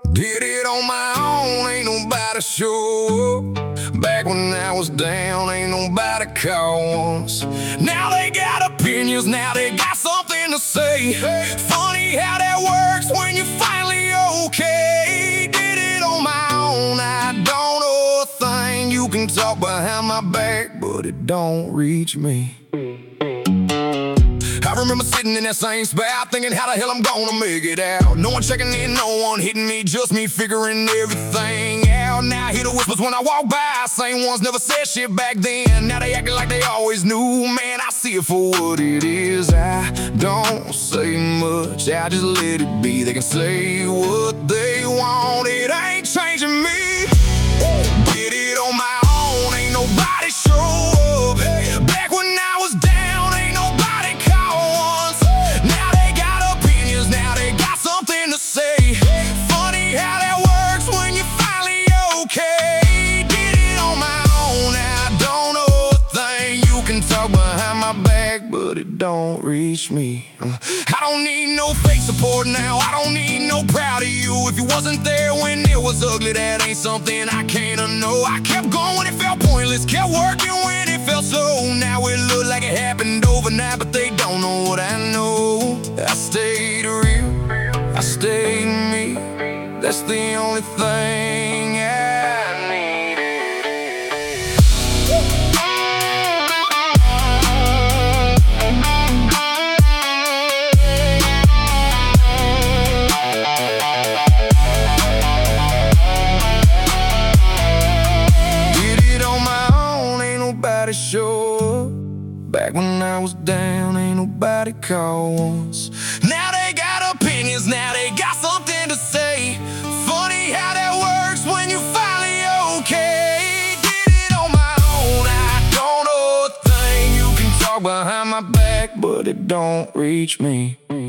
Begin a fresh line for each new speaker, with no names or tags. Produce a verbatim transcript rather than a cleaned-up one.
Did it on my own, ain't nobody show up. Back when I was down, ain't nobody call once. Now they got opinions, now they got something to say. Funny how that works when you're finally okay. Did it on my own, I don't know a thing. You can talk behind my back, but it don't reach me. I remember sitting in that same spot, thinking how the hell I'm gonna make it out. No one checking in, no one hitting me, just me figuring everything out. Now I hear the whispers when I walk by, same ones never said shit back then. Now they acting like they always knew, man, I see it for what it is. I don't say much, I just let it be. They can say what they want, it ain't changing me. Did it on my own, ain't nobody show up. Back when I was down, ain't nobody call once. Now they got opinions, now they got something to say. Funny how that works when you're finally okay. Did it on my own, I don't know a thing. You can talk behind my back, but it don't reach me. I don't need no fake support now, I don't need no proud of you. If you wasn't there when it was ugly, that ain't something I can't unknow. I kept going when it felt pointless, kept working when it felt slow. Now it look like it happened overnight, but they don't know what I know. I stayed real, I stayed me. That's the only thing I needed. Show up. Back when I was down, ain't nobody call once. Now they got opinions, now they got something to say. Funny how that works when you're finally okay. Did it on my own, I don't know a thing. You can talk behind my back, but it don't reach me.